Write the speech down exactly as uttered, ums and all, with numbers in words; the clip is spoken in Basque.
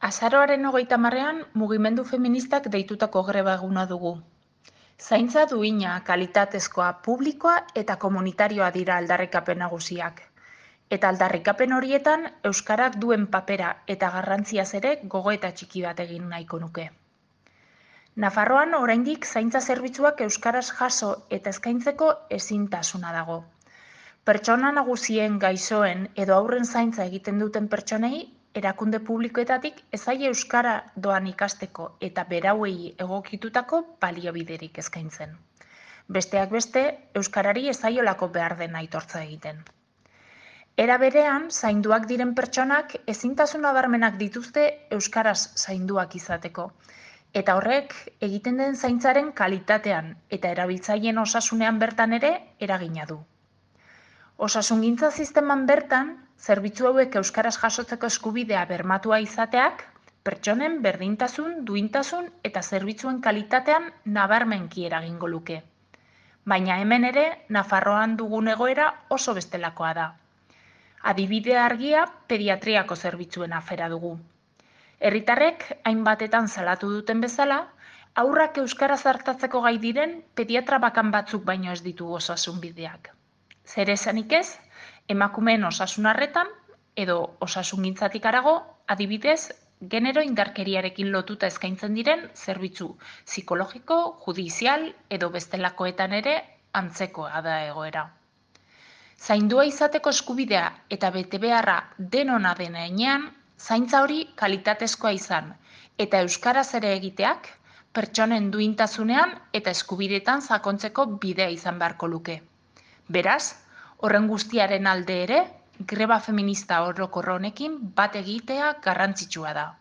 Azaroaren hogeita hamarrean mugimendu feministak deitutako greba eguna dugu. Zaintza duina, kalitatezkoa, publikoa eta komunitarioa dira aldarrikapen nagusiak. Eta aldarrikapen horietan euskarak duen papera eta garrantziaz ere gogoeta txiki bat egin nahiko nuke. Nafarroan oraindik zaintza zerbitzuak euskaraz jaso eta eskaintzeko ezintasuna dago. Pertsona nagusien, gaixoen edo haurren zaintza egiten duten pertsonei erakunde publikoetatik ez zaie euskara doan ikasteko eta berauei egokitutako baliobiderik eskaintzen. Besteak beste, euskarari ez zaiolako behar den aitortza egiten. Era berean, zainduak diren pertsonak ezintasun nabarmenak dituzte euskaraz zainduak izateko. Eta horrek egiten den zaintzaren kalitatean eta erabiltzaileen osasunean bertan ere eragina du. Osasungintza sisteman bertan, zerbitzu hauek euskaraz jasotzeko eskubidea bermatua izateak, pertsonen berdintasun, duintasun eta zerbitzuen kalitatean nabarmenki eragingo luke. Baina hemen ere, Nafarroan dugun egoera oso bestelakoa da. Adibide argia pediatriako zerbitzuen afera dugu. Herritarrek hainbatetan salatu duten bezala, haurrak euskaraz artatzeko gai diren pediatra bakan batzuk baino ez ditu osasunbideak. Zer esanik ez, emakumeen osasun arretan edo osasungintzatik harago, adibidez, genero indarkeriarekin lotuta eskaintzen diren zerbitzu psikologiko, judizial edo bestelakoetan ere antzekoa da egoera. Zaindua izateko eskubidea eta betebeharra denona dena heinean, zaintza hori kalitatezkoa izan eta euskaraz ere egiteak pertsonen duintasunean eta eskubideetan sakontzeko bidea izan beharko luke. Beraz, horren guztiaren alde ere, greba feminista orokor honekin bat egitea garrantzitsua da.